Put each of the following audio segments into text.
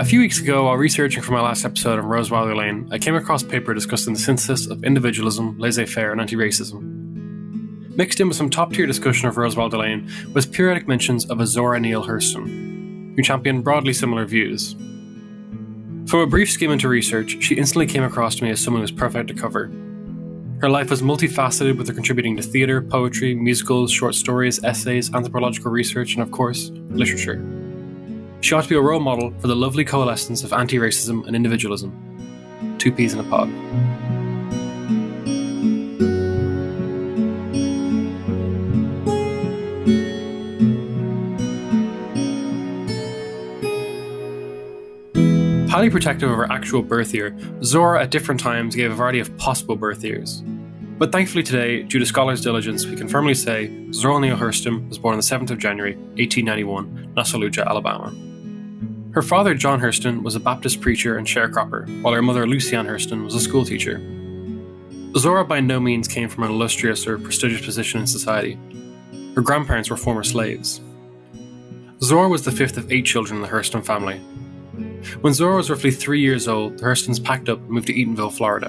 few weeks ago, while researching for my last episode on Rose Wilder Lane, I came across a paper discussing the synthesis of individualism, laissez-faire, and anti-racism. Mixed in with some top-tier discussion of Rose Wilder Lane was periodic mentions of a Zora Neale Hurston, who championed broadly similar views. From a brief skim into research, she instantly came across to me as someone who was perfect to cover. Her life was multifaceted, with her contributing to theatre, poetry, musicals, short stories, essays, anthropological research, and of course, literature. She ought to be a role model for the lovely coalescence of anti-racism and individualism. Two peas in a pod. Highly protective of her actual birth year, Zora at different times gave a variety of possible birth years. But thankfully today, due to scholars' diligence, we can firmly say Zora Neale Hurston was born on the 7th of January, 1891, Nassau, Alabama. Her father, John Hurston, was a Baptist preacher and sharecropper, while her mother, Lucy Ann Hurston, was a schoolteacher. Zora by no means came from an illustrious or prestigious position in society. Her grandparents were former slaves. Zora was the fifth of 8 children in the Hurston family. When Zora was roughly 3 years old, the Hurstons packed up and moved to Eatonville, Florida.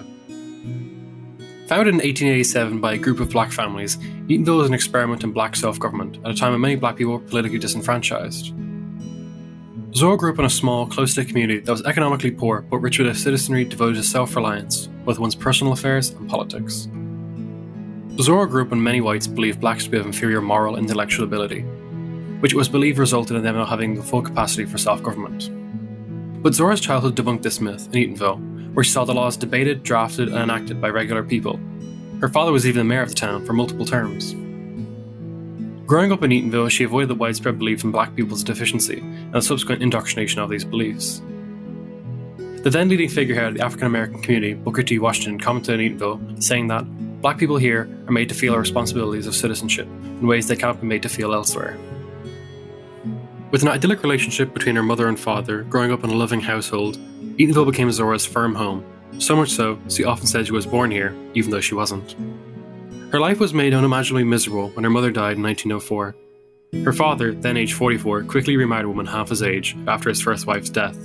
Founded in 1887 by a group of black families, Eatonville was an experiment in black self-government at a time when many black people were politically disenfranchised. Zora grew up in a small, close-knit community that was economically poor but rich with a citizenry devoted to self-reliance, both one's personal affairs and politics. Zora grew up when many whites believed blacks to be of inferior moral and intellectual ability, which it was believed resulted in them not having the full capacity for self-government. But Zora's childhood debunked this myth in Eatonville, where she saw the laws debated, drafted, and enacted by regular people. Her father was even the mayor of the town for multiple terms. Growing up in Eatonville, she avoided the widespread belief in black people's deficiency and the subsequent indoctrination of these beliefs. The then leading figurehead of the African American community, Booker T. Washington, commented in Eatonville, saying that black people here are made to feel our responsibilities of citizenship in ways they cannot be made to feel elsewhere. With an idyllic relationship between her mother and father, growing up in a loving household, Eatonville became Zora's firm home, so much so, she often said she was born here, even though she wasn't. Her life was made unimaginably miserable when her mother died in 1904. Her father, then aged 44, quickly remarried a woman half his age after his first wife's death.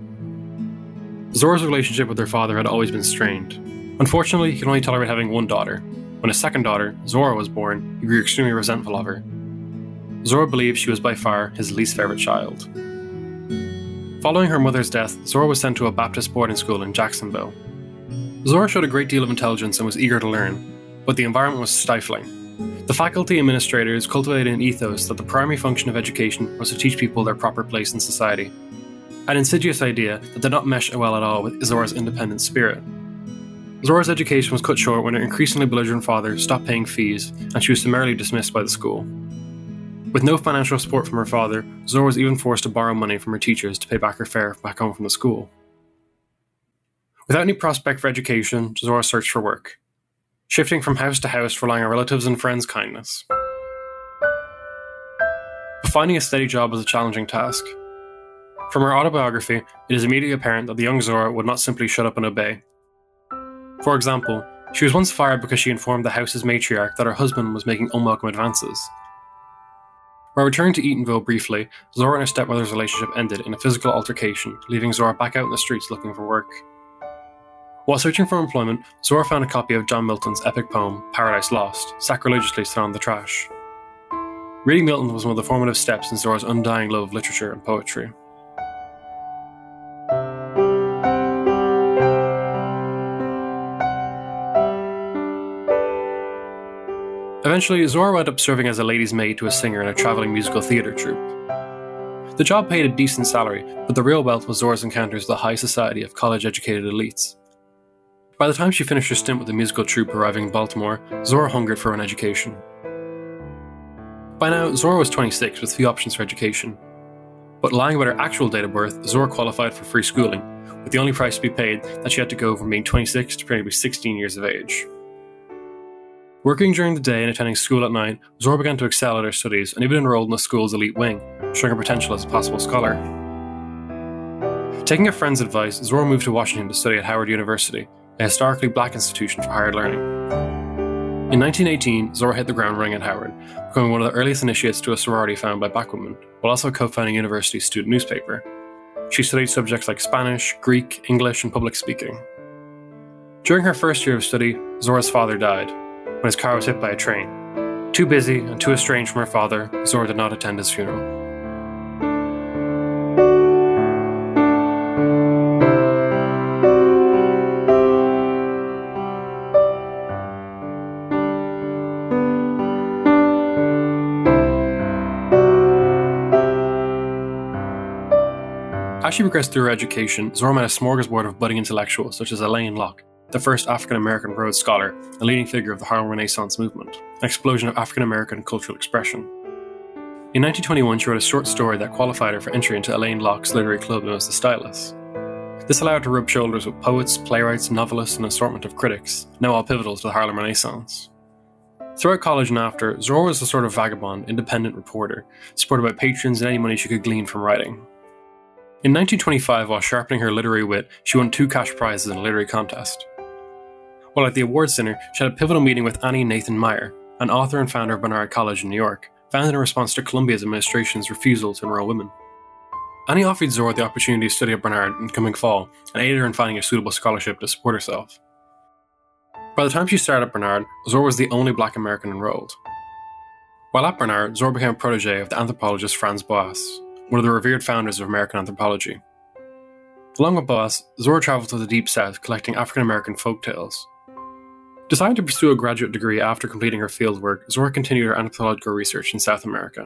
Zora's relationship with her father had always been strained. Unfortunately, he could only tolerate having one daughter. When his second daughter, Zora, was born, he grew extremely resentful of her. Zora believed she was by far his least favourite child. Following her mother's death, Zora was sent to a Baptist boarding school in Jacksonville. Zora showed a great deal of intelligence and was eager to learn, but the environment was stifling. The faculty administrators cultivated an ethos that the primary function of education was to teach people their proper place in society. An insidious idea that did not mesh well at all with Zora's independent spirit. Zora's education was cut short when her increasingly belligerent father stopped paying fees, and she was summarily dismissed by the school. With no financial support from her father, Zora was even forced to borrow money from her teachers to pay back her fare back home from the school. Without any prospect for education, Zora searched for work, shifting from house to house, relying on relatives' and friends' kindness. But finding a steady job was a challenging task. From her autobiography, it is immediately apparent that the young Zora would not simply shut up and obey. For example, she was once fired because she informed the house's matriarch that her husband was making unwelcome advances. While returning to Eatonville briefly, Zora and her stepmother's relationship ended in a physical altercation, leaving Zora back out in the streets looking for work. While searching for employment, Zora found a copy of John Milton's epic poem, Paradise Lost, sacrilegiously thrown in the trash. Reading Milton was one of the formative steps in Zora's undying love of literature and poetry. Eventually, Zora wound up serving as a lady's maid to a singer in a travelling musical theatre troupe. The job paid a decent salary, but the real wealth was Zora's encounters with the high society of college-educated elites. By the time she finished her stint with the musical troupe arriving in Baltimore, Zora hungered for an education. By now, Zora was 26 with few options for education. But lying about her actual date of birth, Zora qualified for free schooling, with the only price to be paid that she had to go from being 26 to pretty much 16 years of age. Working during the day and attending school at night, Zora began to excel at her studies and even enrolled in the school's elite wing, showing her potential as a possible scholar. Taking a friend's advice, Zora moved to Washington to study at Howard University, a historically black institution for higher learning. In 1918, Zora hit the ground running at Howard, becoming one of the earliest initiates to a sorority founded by black women, while also co-founding the university's student newspaper. she studied subjects like Spanish, Greek, English, and public speaking. During her first year of study, Zora's father died when his car was hit by a train. Too busy and too estranged from her father, Zora did not attend his funeral. As she progressed through her education, Zora met a smorgasbord of budding intellectuals such as Alain Locke, the first African-American Rhodes Scholar and leading figure of the Harlem Renaissance movement, an explosion of African-American cultural expression. In 1921, she wrote a short story that qualified her for entry into Alain Locke's literary club known as the Stylists. This allowed her to rub shoulders with poets, playwrights, novelists, and an assortment of critics, now all pivotal to the Harlem Renaissance. Throughout college and after, Zora was a sort of vagabond, independent reporter, supported by patrons and any money she could glean from writing. In 1925, while sharpening her literary wit, she won 2 cash prizes in a literary contest. While at the awards dinner, she had a pivotal meeting with Annie Nathan Meyer, an author and founder of Barnard College in New York, founded in response to Columbia's administration's refusal to enroll women. Annie offered Zora the opportunity to study at Barnard in the coming fall, and aided her in finding a suitable scholarship to support herself. By the time she started at Barnard, Zora was the only black American enrolled. While at Barnard, Zora became a protege of the anthropologist Franz Boas, one of the revered founders of American anthropology. Along with Boas, Zora traveled to the Deep South collecting African-American folktales. Deciding to pursue a graduate degree after completing her fieldwork, Zora continued her anthropological research in South America.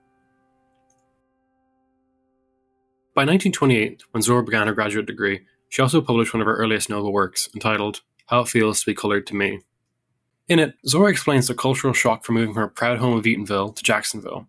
By 1928, when Zora began her graduate degree, she also published one of her earliest noble works, entitled How It Feels to Be Colored to Me. In it, Zora explains the cultural shock from moving from her proud home of Eatonville to Jacksonville.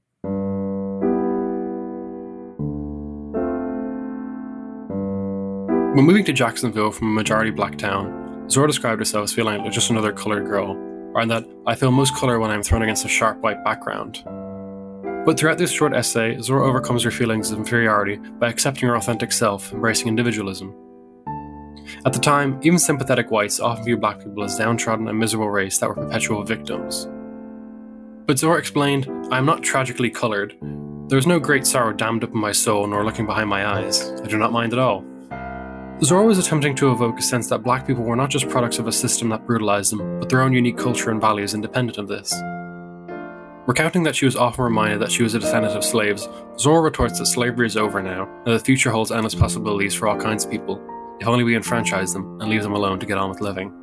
When moving to Jacksonville from a majority black town, Zora described herself as feeling like just another coloured girl, or in that I feel most colour when I'm thrown against a sharp white background. But throughout this short essay, Zora overcomes her feelings of inferiority by accepting her authentic self, embracing individualism. At the time, even sympathetic whites often viewed black people as downtrodden and miserable race that were perpetual victims. But Zora explained, I am not tragically coloured. There is no great sorrow dammed up in my soul nor looking behind my eyes. I do not mind at all. Zora was attempting to evoke a sense that black people were not just products of a system that brutalized them, but their own unique culture and values independent of this. Recounting that she was often reminded that she was a descendant of slaves, Zora retorts that slavery is over now, and the future holds endless possibilities for all kinds of people, if only we enfranchise them and leave them alone to get on with living.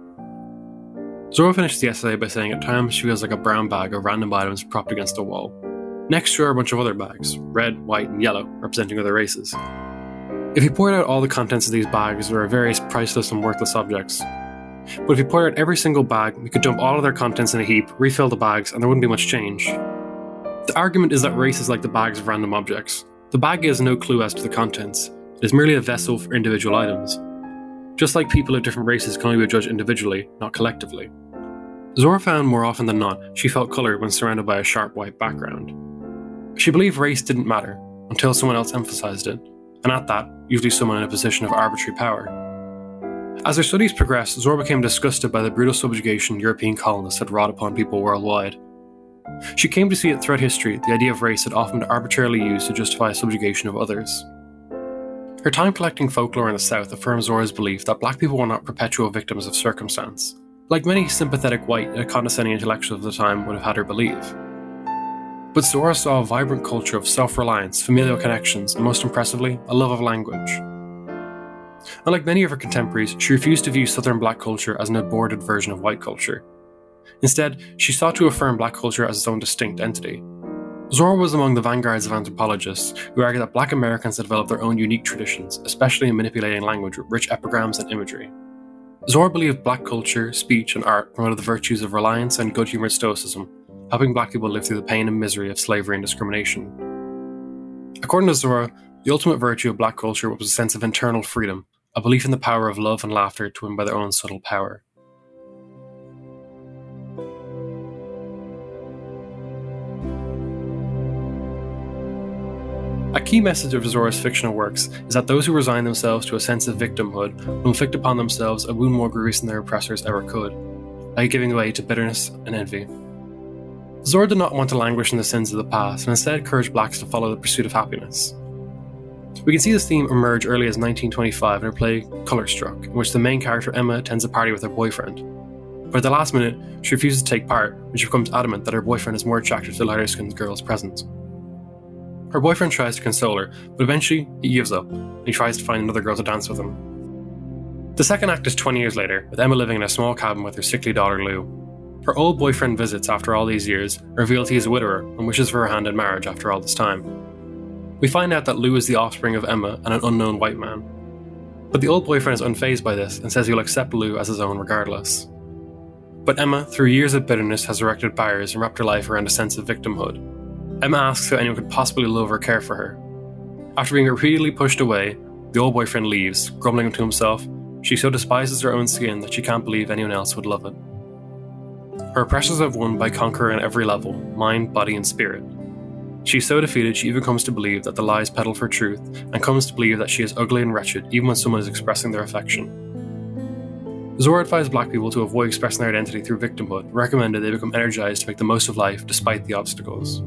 Zora finishes the essay by saying at times she feels like a brown bag of random items propped against a wall. Next to her are a bunch of other bags, red, white, and yellow, representing other races. If you poured out all the contents of these bags, there are various priceless and worthless objects. But if you poured out every single bag, we could dump all of their contents in a heap, refill the bags, and there wouldn't be much change. The argument is that race is like the bags of random objects. The bag gives no clue as to the contents. It is merely a vessel for individual items. Just like people of different races can only be judged individually, not collectively. Zora found more often than not she felt coloured when surrounded by a sharp white background. She believed race didn't matter, until someone else emphasised it, and at that, usually someone in a position of arbitrary power. As her studies progressed, Zora became disgusted by the brutal subjugation European colonists had wrought upon people worldwide. She came to see that throughout history, the idea of race had often been arbitrarily used to justify subjugation of others. Her time collecting folklore in the South affirms Zora's belief that black people were not perpetual victims of circumstance, like many sympathetic white and condescending intellectuals of the time would have had her believe. But Zora saw a vibrant culture of self-reliance, familial connections, and most impressively, a love of language. Unlike many of her contemporaries, she refused to view Southern black culture as an aborted version of white culture. Instead, she sought to affirm black culture as its own distinct entity. Zora was among the vanguards of anthropologists who argued that black Americans had developed their own unique traditions, especially in manipulating language with rich epigrams and imagery. Zora believed black culture, speech, and art promoted the virtues of reliance and good-humoured stoicism, helping black people live through the pain and misery of slavery and discrimination. According to Zora, the ultimate virtue of black culture was a sense of internal freedom, a belief in the power of love and laughter to win by their own subtle power. A key message of Zora's fictional works is that those who resign themselves to a sense of victimhood will inflict upon themselves a wound more grievous than their oppressors ever could, by giving way to bitterness and envy. Zora did not want to languish in the sins of the past and instead encouraged blacks to follow the pursuit of happiness. We can see this theme emerge early as 1925 in her play Colourstruck, in which the main character Emma attends a party with her boyfriend. But at the last minute, she refuses to take part when she becomes adamant that her boyfriend is more attracted to the lighter-skinned girls present. Her boyfriend tries to console her, but eventually he gives up, and he tries to find another girl to dance with him. The second act is 20 years later, with Emma living in a small cabin with her sickly daughter Lou. Her old boyfriend visits after all these years, reveals he is a widower, and wishes for her hand in marriage after all this time. We find out that Lou is the offspring of Emma and an unknown white man. But the old boyfriend is unfazed by this and says he will accept Lou as his own regardless. But Emma, through years of bitterness, has erected barriers and wrapped her life around a sense of victimhood. Emma asks how anyone could possibly love or care for her. After being repeatedly pushed away, the old boyfriend leaves, grumbling to himself, she so despises her own skin that she can't believe anyone else would love it. Her oppressors have won by conquering at every level, mind, body and spirit. She's so defeated she even comes to believe that the lies peddle for truth, and comes to believe that she is ugly and wretched even when someone is expressing their affection. Zora advised black people to avoid expressing their identity through victimhood, and recommended they become energized to make the most of life despite the obstacles.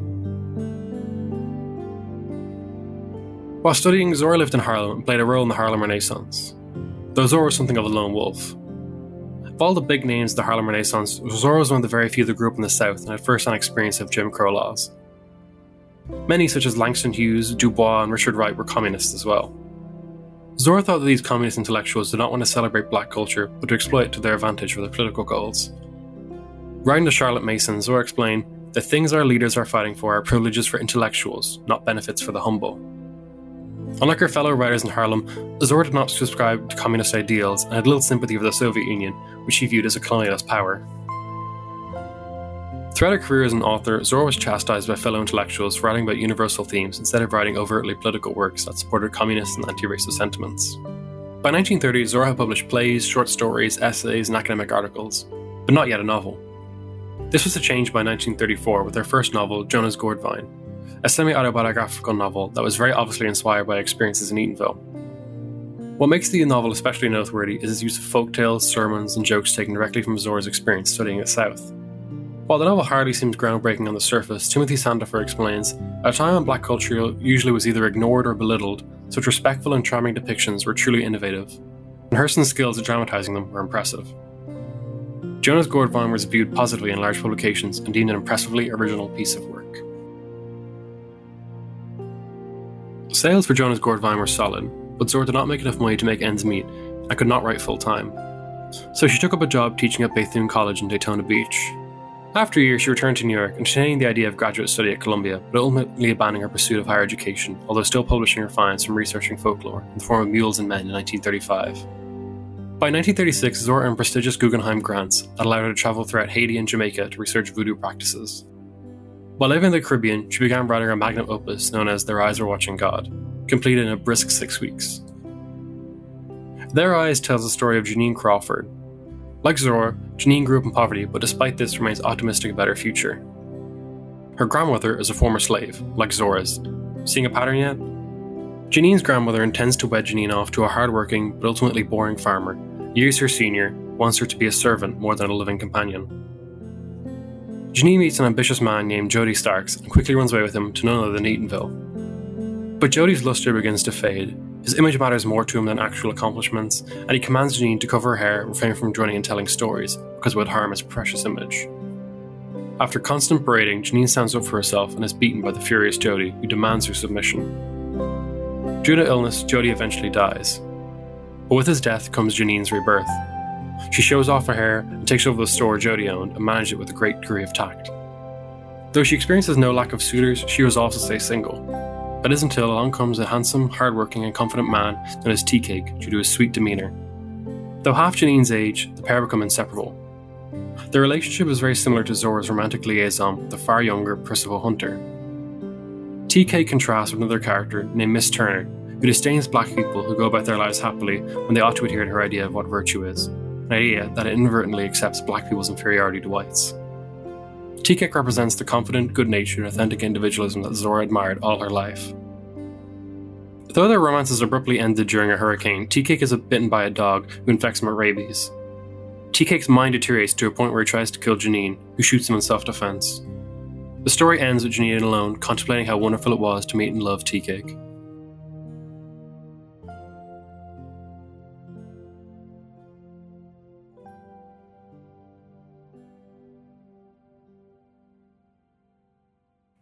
While studying, Zora lived in Harlem and played a role in the Harlem Renaissance, though Zora was something of a lone wolf. Of all the big names of the Harlem Renaissance, Zora was one of the very few that grew up in the South and had first-hand experience of Jim Crow laws. Many, such as Langston Hughes, Du Bois, and Richard Wright, were communists as well. Zora thought that these communist intellectuals did not want to celebrate black culture, but to exploit it to their advantage for their political goals. Writing to Charlotte Mason, Zora explained, "The things our leaders are fighting for are privileges for intellectuals, not benefits for the humble." Unlike her fellow writers in Harlem, Zora did not subscribe to communist ideals and had little sympathy for the Soviet Union, which she viewed as a colonialist power. Throughout her career as an author, Zora was chastised by fellow intellectuals for writing about universal themes instead of writing overtly political works that supported communist and anti-racist sentiments. By 1930, Zora had published plays, short stories, essays, and academic articles, but not yet a novel. This was to change by 1934 with her first novel, Jonah's Gourdvine, a semi-autobiographical novel that was very obviously inspired by experiences in Eatonville. What makes the novel especially noteworthy is its use of folktales, sermons, and jokes taken directly from Zora's experience studying the South. While the novel hardly seems groundbreaking on the surface, Timothy Sandifer explains, at a time when black culture usually was either ignored or belittled, such respectful and charming depictions were truly innovative, and Hurston's skills at dramatizing them were impressive. Jonah's Gourdvine was viewed positively in large publications and deemed an impressively original piece of work. Sales for Jonah's Gourdvine were solid, but Zora did not make enough money to make ends meet and could not write full-time. So she took up a job teaching at Bethune College in Daytona Beach. After a year, she returned to New York, entertaining the idea of graduate study at Columbia, but ultimately abandoning her pursuit of higher education, although still publishing her finds from researching folklore in the form of Mules and Men in 1935. By 1936, Zora earned prestigious Guggenheim grants that allowed her to travel throughout Haiti and Jamaica to research voodoo practices. While living in the Caribbean, she began writing her magnum opus known as Their Eyes Were Watching God, completed in a brisk 6 weeks. Their Eyes tells the story of Janine Crawford. Like Zora, Janine grew up in poverty, but despite this remains optimistic about her future. Her grandmother is a former slave, like Zora's. Seeing a pattern yet? Janine's grandmother intends to wed Janine off to a hard-working, but ultimately boring farmer, years her senior, wants her to be a servant more than a living companion. Janine meets an ambitious man named Jody Starks and quickly runs away with him to none other than Eatonville. But Jody's luster begins to fade. His image matters more to him than actual accomplishments, and he commands Janine to cover her hair and refrain from joining and telling stories, because it would harm his precious image. After constant berating, Janine stands up for herself and is beaten by the furious Jody, who demands her submission. Due to illness, Jody eventually dies. But with his death comes Janine's rebirth. She shows off her hair and takes over the store Jody owned and manages it with a great degree of tact. Though she experiences no lack of suitors, she resolves to stay single. That is until along comes a handsome, hard-working and confident man known as Tea Cake due to his sweet demeanour. Though half Janine's age, the pair become inseparable. Their relationship is very similar to Zora's romantic liaison with the far younger Percival Hunter. Tea Cake contrasts with another character named Miss Turner, who disdains black people who go about their lives happily when they ought to adhere to her idea of what virtue is, an idea that inadvertently accepts black people's inferiority to whites. Tea Cake represents the confident, good-natured, authentic individualism that Zora admired all her life. Though their romance is abruptly ended during a hurricane, Tea Cake is bitten by a dog who infects him with rabies. Tea Cake's mind deteriorates to a point where he tries to kill Janine, who shoots him in self-defense. The story ends with Janine alone, contemplating how wonderful it was to meet and love Tea Cake.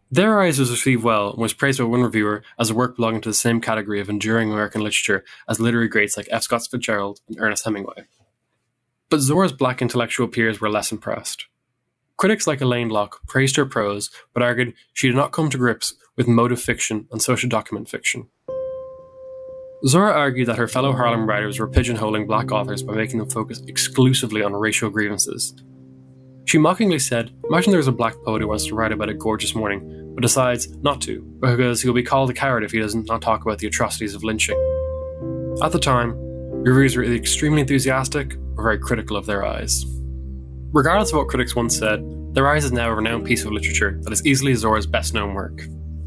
Their Eyes was received well and was praised by one reviewer as a work belonging to the same category of enduring American literature as literary greats like F. Scott Fitzgerald and Ernest Hemingway. But Zora's black intellectual peers were less impressed. Critics like Elaine Locke praised her prose, but argued she did not come to grips with motive fiction and social document fiction. Zora argued that her fellow Harlem writers were pigeonholing black authors by making them focus exclusively on racial grievances. She mockingly said, "Imagine there's a black poet who wants to write about a gorgeous morning, but decides not to, because he'll be called a coward if he does not talk about the atrocities of lynching." At the time, reviewers were either extremely enthusiastic or very critical of Their Eyes. Regardless of what critics once said, Their Eyes is now a renowned piece of literature that is easily Zora's best-known work.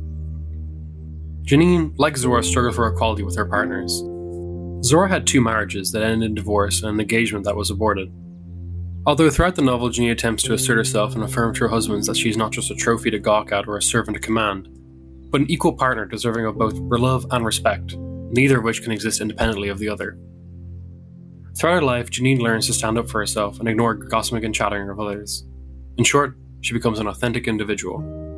Janine, like Zora, struggled for equality with her partners. Zora had 2 marriages that ended in divorce and an engagement that was aborted. Although throughout the novel Janine attempts to assert herself and affirm to her husbands that she is not just a trophy to gawk at or a servant to command, but an equal partner deserving of both love and respect, neither of which can exist independently of the other. Throughout her life, Janine learns to stand up for herself and ignore gossiping and chattering of others. In short, she becomes an authentic individual.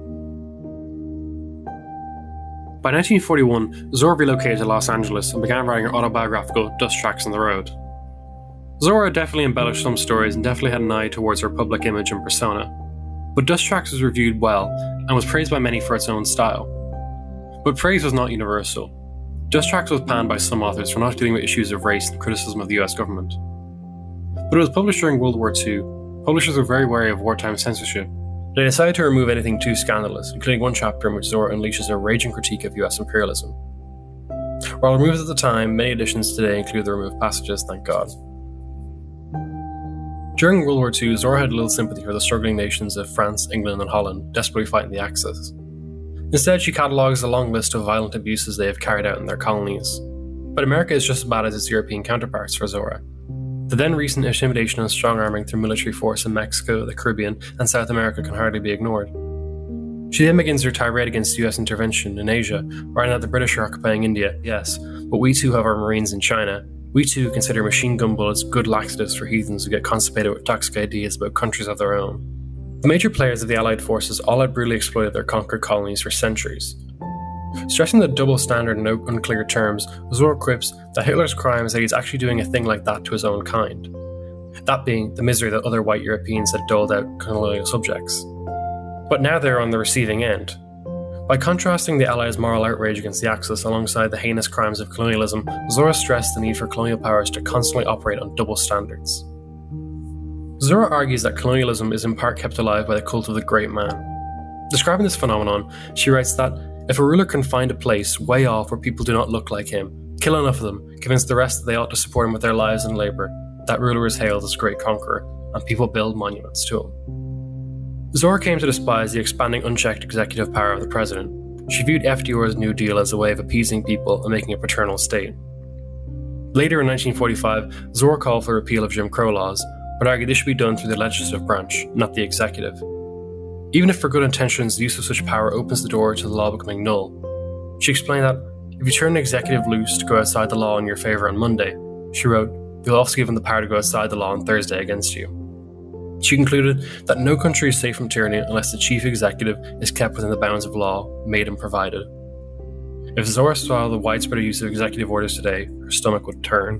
By 1941, Zora relocated to Los Angeles and began writing her autobiographical Dust Tracks on the Road. Zora definitely embellished some stories and definitely had an eye towards her public image and persona, but Dust Tracks was reviewed well and was praised by many for its own style. But praise was not universal. Dust Tracks was panned by some authors for not dealing with issues of race and criticism of the US government. But it was published during World War II. Publishers were very wary of wartime censorship. They decided to remove anything too scandalous, including one chapter in which Zora unleashes a raging critique of US imperialism. While removed at the time, many editions today include the removed passages, thank God. During World War II, Zora had little sympathy for the struggling nations of France, England, and Holland, desperately fighting the Axis. Instead, she catalogues a long list of violent abuses they have carried out in their colonies. But America is just as bad as its European counterparts for Zora. The then recent intimidation and strong-arming through military force in Mexico, the Caribbean, and South America can hardly be ignored. She then begins her tirade against US intervention in Asia, writing that the British are occupying India, yes, but we too have our Marines in China. We too consider machine gun bullets good laxatives for heathens who get constipated with toxic ideas about countries of their own. The major players of the Allied forces all had brutally exploited their conquered colonies for centuries. Stressing the double standard in unclear terms, Zora quips that Hitler's crime is that he's actually doing a thing like that to his own kind. That being the misery that other white Europeans had doled out colonial subjects. But now they're on the receiving end. By contrasting the Allies' moral outrage against the Axis alongside the heinous crimes of colonialism, Zora stressed the need for colonial powers to constantly operate on double standards. Zora argues that colonialism is in part kept alive by the cult of the great man. Describing this phenomenon, she writes that if a ruler can find a place way off where people do not look like him, kill enough of them, convince the rest that they ought to support him with their lives and labour, that ruler is hailed as great conqueror, and people build monuments to him. Zora came to despise the expanding unchecked executive power of the president. She viewed FDR's New Deal as a way of appeasing people and making a paternal state. Later in 1945, Zora called for repeal of Jim Crow laws, but argued this should be done through the legislative branch, not the executive. Even if for good intentions, the use of such power opens the door to the law becoming null. She explained that if you turn the executive loose to go outside the law in your favour on Monday, she wrote, you'll also give them the power to go outside the law on Thursday against you. She concluded that no country is safe from tyranny unless the chief executive is kept within the bounds of law made and provided. If Zora saw the widespread use of executive orders today, her stomach would turn.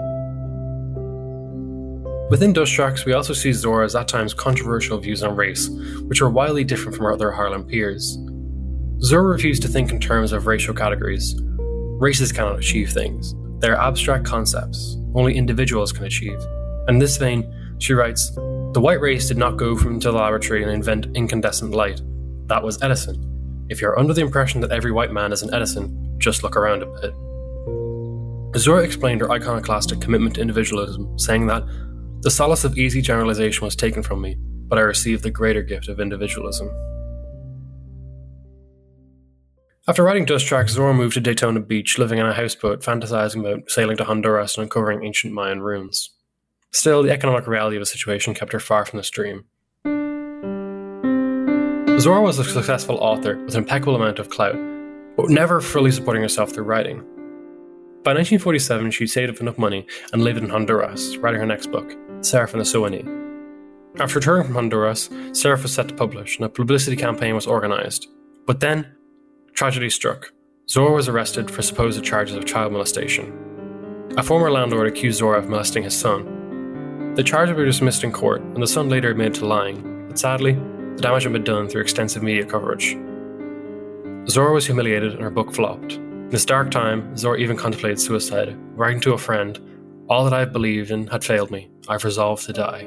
Within Dust Tracks, we also see Zora's at times controversial views on race, which are wildly different from her other Harlem peers. Zora refused to think in terms of racial categories. Races cannot achieve things. They are abstract concepts, only individuals can achieve. And in this vein, she writes, the white race did not go from to the laboratory and invent incandescent light. That was Edison. If you're under the impression that every white man is an Edison, just look around a bit. Zora explained her iconoclastic commitment to individualism, saying that the solace of easy generalization was taken from me, but I received the greater gift of individualism. After writing Dust Tracks, Zora moved to Daytona Beach, living in a houseboat, fantasizing about sailing to Honduras and uncovering ancient Mayan ruins. Still, the economic reality of the situation kept her far from this dream. Zora was a successful author with an impeccable amount of clout, but never fully supporting herself through writing. By 1947, she'd saved up enough money and lived in Honduras, writing her next book, Seraph and the Suwannee. After returning from Honduras, Seraph was set to publish, and a publicity campaign was organised. But then, tragedy struck. Zora was arrested for supposed charges of child molestation. A former landlord accused Zora of molesting his son. The charges were dismissed in court, and the son later admitted to lying, but sadly, the damage had been done through extensive media coverage. Zora was humiliated and her book flopped. In this dark time, Zora even contemplated suicide, writing to a friend, "All that I have believed in had failed me. I've resolved to die."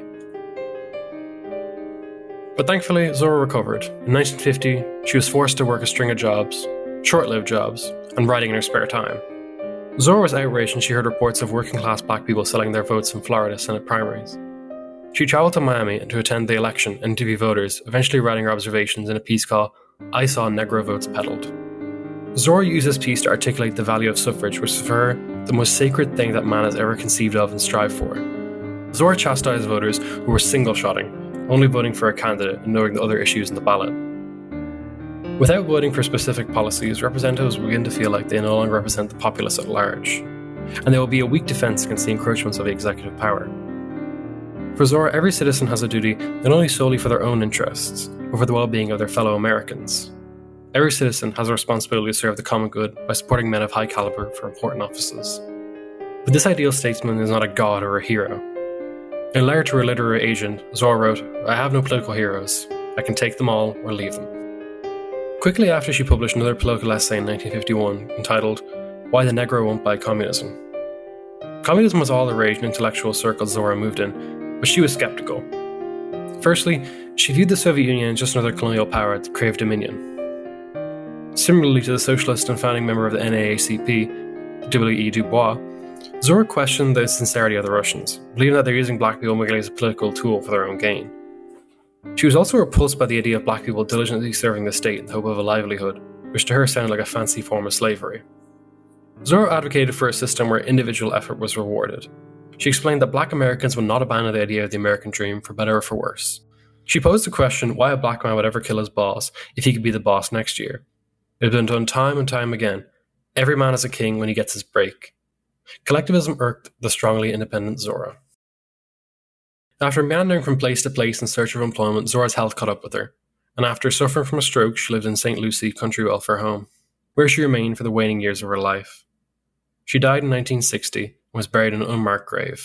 But thankfully, Zora recovered. In 1950, she was forced to work a string of jobs, short-lived jobs, and writing in her spare time. Zora was outraged when she heard reports of working-class black people selling their votes in Florida Senate primaries. She travelled to Miami to attend the election and interview voters, eventually writing her observations in a piece called "I Saw Negro Votes Peddled." Zora used this piece to articulate the value of suffrage, which is for her the most sacred thing that man has ever conceived of and strived for. Zora chastised voters who were single-shotting, only voting for a candidate and ignoring the other issues in the ballot. Without voting for specific policies, representatives will begin to feel like they no longer represent the populace at large, and there will be a weak defence against the encroachments of the executive power. For Zora, every citizen has a duty not only solely for their own interests, but for the well-being of their fellow Americans. Every citizen has a responsibility to serve the common good by supporting men of high caliber for important offices. But this ideal statesman is not a god or a hero. In a letter to her literary agent, Zora wrote, "I have no political heroes. I can take them all or leave them." Quickly after, she published another political essay in 1951 entitled "Why the Negro Won't Buy Communism." Communism was all the rage in intellectual circles Zora moved in, but she was skeptical. Firstly, she viewed the Soviet Union as just another colonial power that craved dominion. Similarly to the socialist and founding member of the NAACP, W.E. Du Bois, Zora questioned the sincerity of the Russians, believing that they're using black people merely as a political tool for their own gain. She was also repulsed by the idea of black people diligently serving the state in the hope of a livelihood, which to her sounded like a fancy form of slavery. Zora advocated for a system where individual effort was rewarded. She explained that black Americans would not abandon the idea of the American dream for better or for worse. She posed the question why a black man would ever kill his boss if he could be the boss next year. It had been done time and time again. Every man is a king when he gets his break. Collectivism irked the strongly independent Zora. After meandering from place to place in search of employment, Zora's health caught up with her, and after suffering from a stroke, she lived in St. Lucie Country Welfare Home, where she remained for the waning years of her life. She died in 1960 and was buried in an unmarked grave.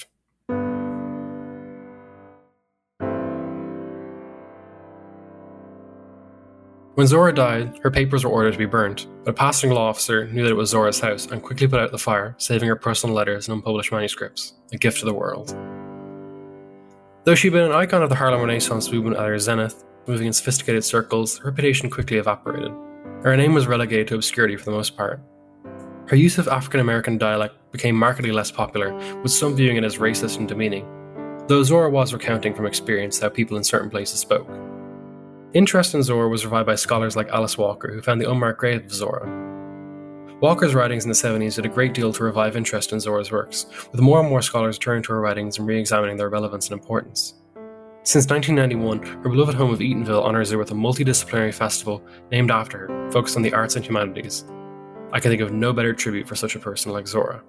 When Zora died, her papers were ordered to be burnt, but a passing law officer knew that it was Zora's house and quickly put out the fire, saving her personal letters and unpublished manuscripts, a gift to the world. Though she'd been an icon of the Harlem Renaissance movement at her zenith, moving in sophisticated circles, her reputation quickly evaporated. Her name was relegated to obscurity for the most part. Her use of African-American dialect became markedly less popular, with some viewing it as racist and demeaning, though Zora was recounting from experience how people in certain places spoke. Interest in Zora was revived by scholars like Alice Walker, who found the unmarked grave of Zora. Walker's writings in the 70s did a great deal to revive interest in Zora's works, with more and more scholars turning to her writings and re-examining their relevance and importance. Since 1991, her beloved home of Eatonville honours her with a multidisciplinary festival named after her, focused on the arts and humanities. I can think of no better tribute for such a person like Zora.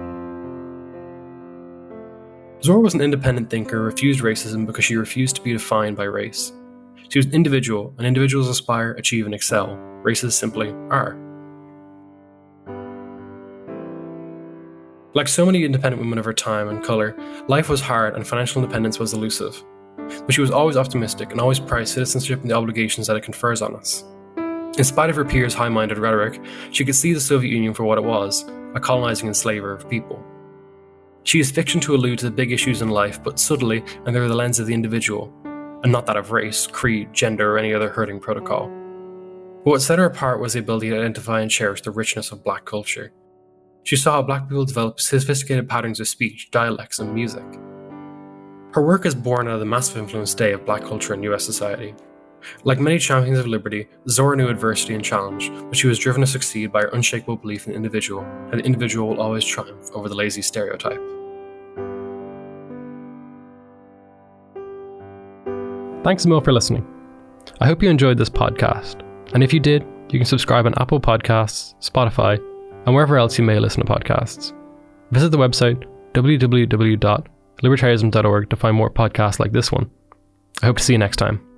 Zora was an independent thinker who refused racism because she refused to be defined by race. She was an individual, and individuals aspire, achieve, and excel. Races simply are. Like so many independent women of her time and colour, life was hard and financial independence was elusive. But she was always optimistic and always prized citizenship and the obligations that it confers on us. In spite of her peers' high-minded rhetoric, she could see the Soviet Union for what it was, a colonising enslaver of people. She used fiction to allude to the big issues in life, but subtly and through the lens of the individual, and not that of race, creed, gender, or any other herding protocol. But what set her apart was the ability to identify and cherish the richness of black culture. She saw how black people developed sophisticated patterns of speech, dialects, and music. Her work is born out of the massive influence today of black culture in US society. Like many champions of liberty, Zora knew adversity and challenge, but she was driven to succeed by her unshakable belief in the individual, and the individual will always triumph over the lazy stereotype. Thanks a million for listening. I hope you enjoyed this podcast, and if you did, you can subscribe on Apple Podcasts, Spotify, and wherever else you may listen to podcasts. Visit the website www.libertarianism.org to find more podcasts like this one. I hope to see you next time.